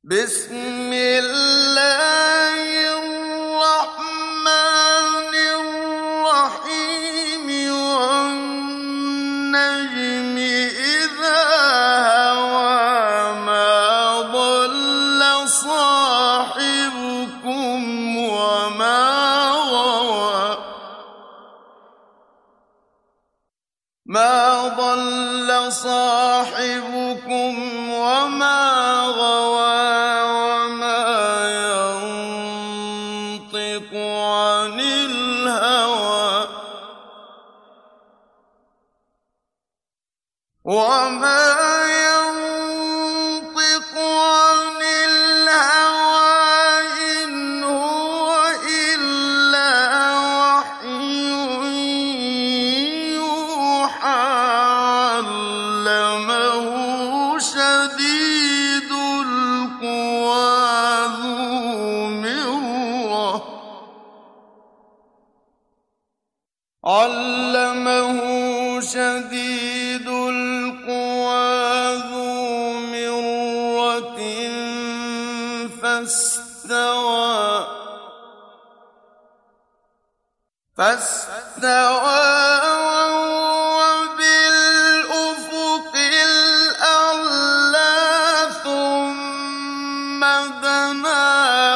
بسم الله الرحمن الرحيم والنجم إذا هوى ما ضل صاحبكم وما غوى عن الهوى وما ينطق عن الهوى إن هو إلا وحي يوحى علمه شديد القوى ذو مرة فاستوى وهو بالأفق الأعلى ثم دنا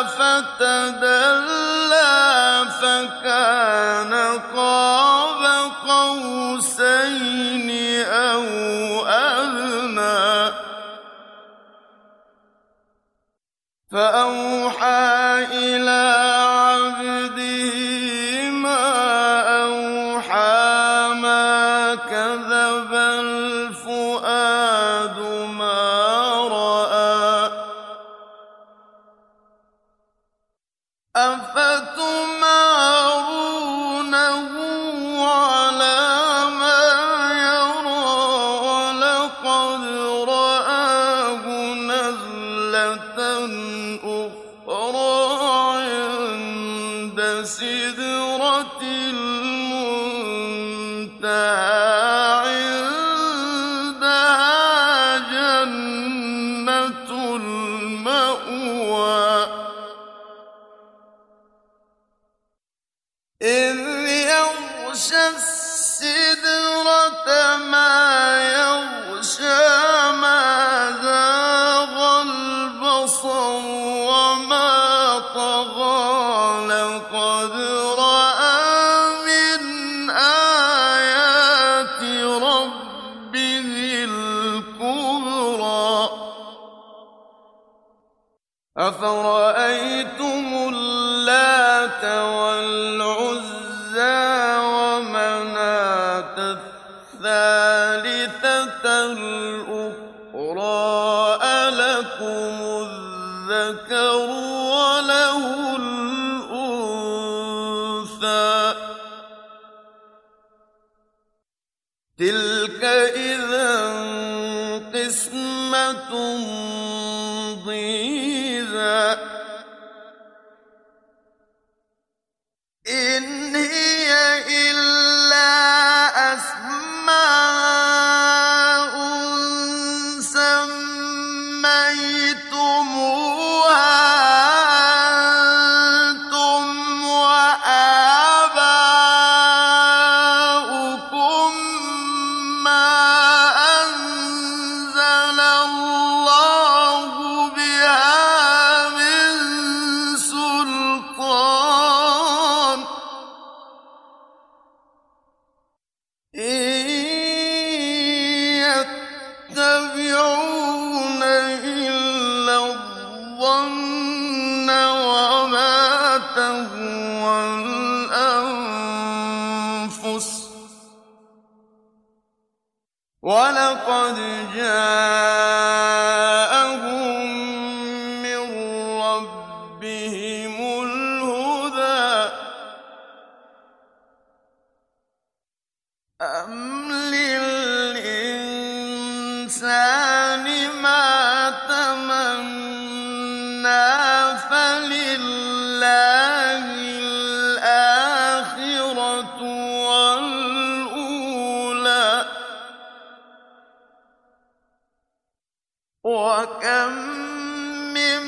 فتدلى فكان قاب قوسين أو أدنى فأوحى إلى عبده ما أوحى ما كذب الفؤاد ما رأى أفتمارونه على ما يرى ولقد رآه نزلة أخرى عند سدرة المنتهى عندها جنة المأوى إذ يغشى السدرة ما يغشى ما زاغ البصر وما طغى لقد رأى من آيات ربه الكبرى أفرأيتم اللات والعزى ومناة الثالثة الأخرى ألكم الذكر وله الأنثى تلك إذا قسمة ضيزى إن هي إلا أسماء سميتموها أنتم وآباؤكم ما أنزل الله بها من سلطان إن يتبعون إلا الظن وما تهوى الأنفس ولقد جاءهم من ربهم الهدى أم للإنسان ما تمنى فلله الآخرة والأولى وكم من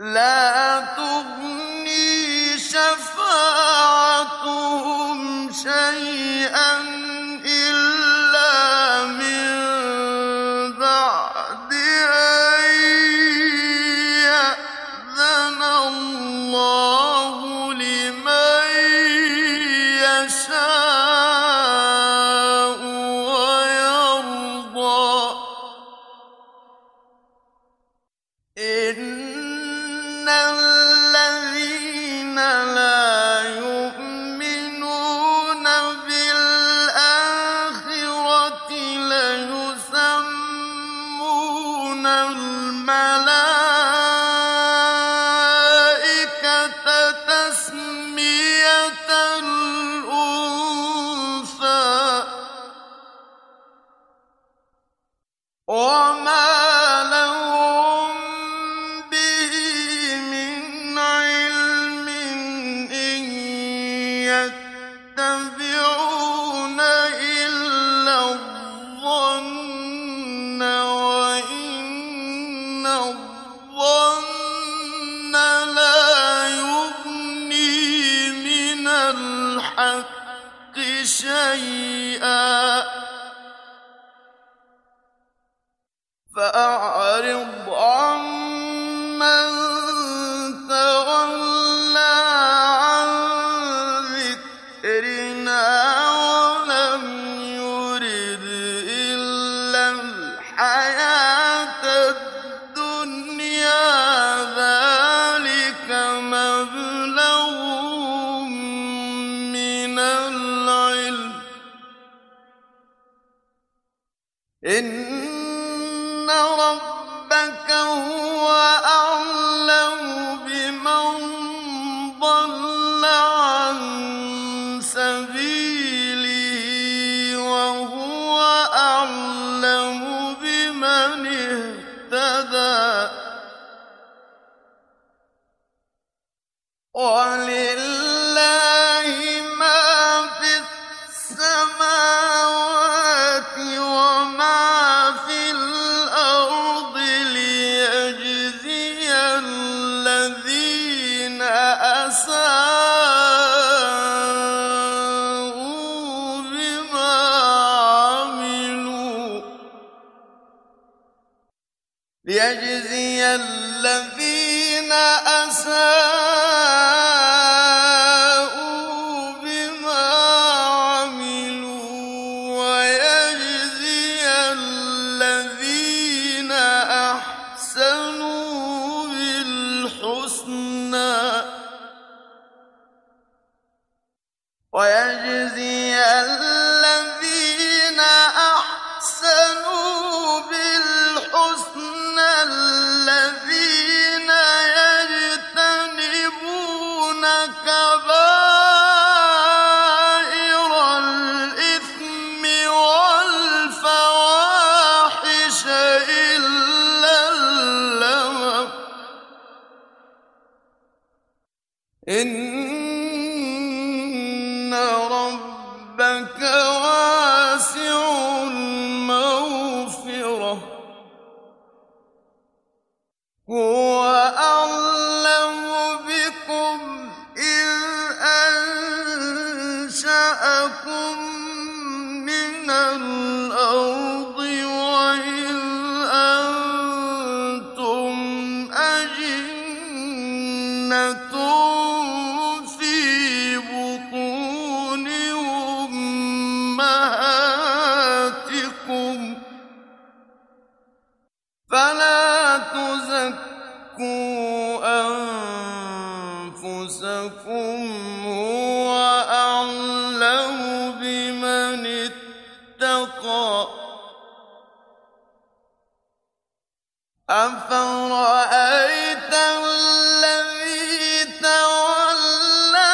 لا تغني شفاعتهم شيئا إلا من بعد أن يأذن الله لمن يشاء ويرضى إن الذين لا يؤمنون بالآخرة ليسمون الملائكة تسمية الأنثى وما لهم به من علم إن يتبعون إلا الظن وإن الظن لا يغني من الحق شيئا فأعرض عمن تولى عن ذكرنا ولم يرد إلا الحياة الدنيا ذلك مبلغهم من العلم إن ربك هو أعلم بمن ضل عن سبيله وهو أعلم بمن اهتدى ولله ما في السماوات وما في الأرض ليجزي الذين أساءوا بما عملوا ليجزي الذين أساءوا بما عملوا ويجزي الذين أحسنوا بالحسنى ويجزي الذين أحسنوا بالحسنى الذين يجتنبون كبائر الإثم والفواحش إلا اللمم إن ربك واسع المغفرة هو أعلم بكم إذ أنشأكم من الأرض وإذ أنتم أجنة في بطون أمهاتكم فلا تزكوا أنفسكم هو أعلم بمن اتقى أفرأيت الذي تولى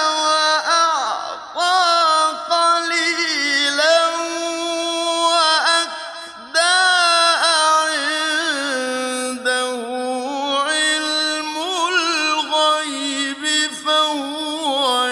وأعطى قليلا وأكدى عنده علم الغيب فهو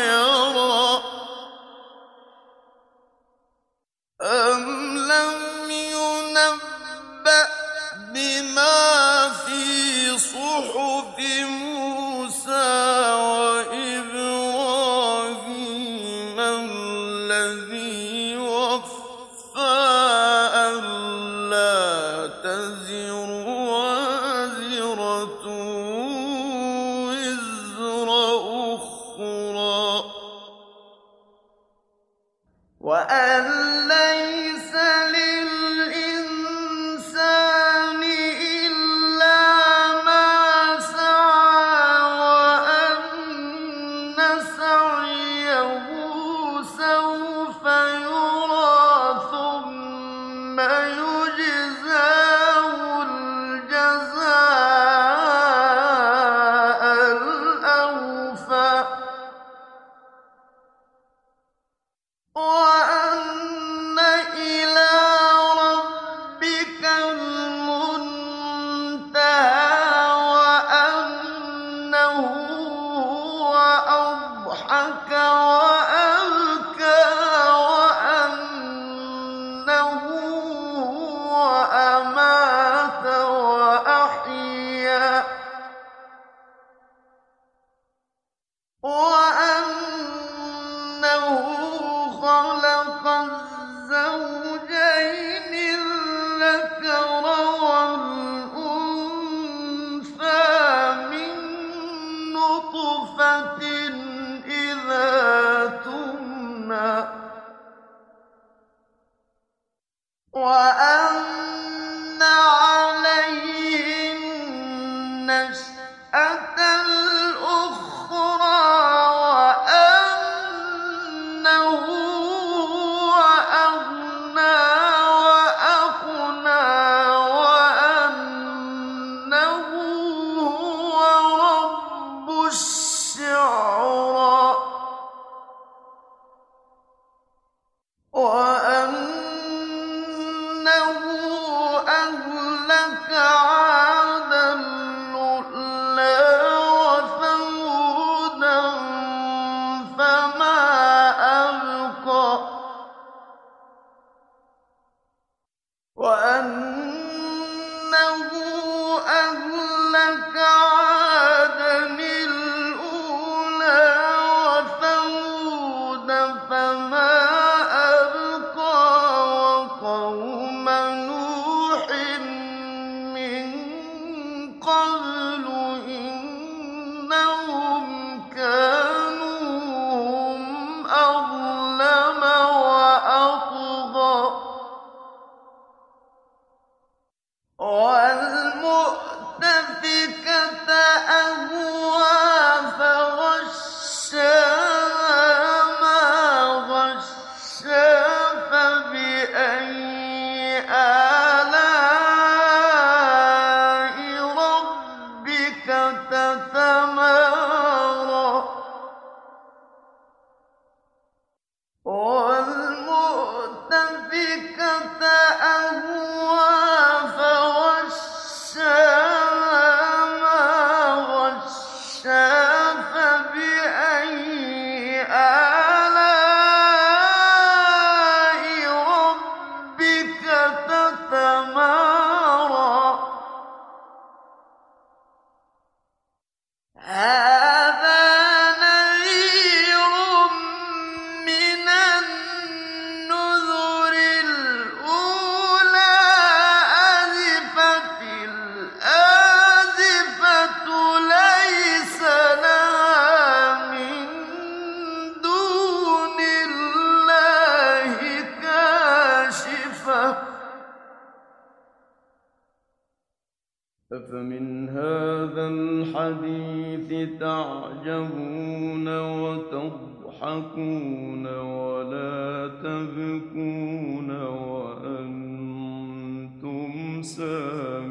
وأنه خلق الزوجين الذكر والأنثى من نطفة إذا تمنى وأن عليه النشأة الأخرى وأنه هو أغنى وأقنى وأنه هو رب الشعرى وأنه أهلك عادا الأولى وثمودا فما أبقى وأنه أهلك عادا الأولى وثمودا فما أبقى وقوم نوح من قبل إنهم كانوا هم أظلم وأطغى والمؤتفكة أهوى فغشاها ما غشا فبأي آلاء ربك تتمارى والمؤتفكة أهوى فغشاها ما غشا فبأي آلاء ربك تتمارى هذا نذير من النذر الأولى أزفت الآزفة ليس لها من دون الله كاشفة أفمن هذا الحديث تعجبون وتضحكون ولا تبكون وأنتم سامدون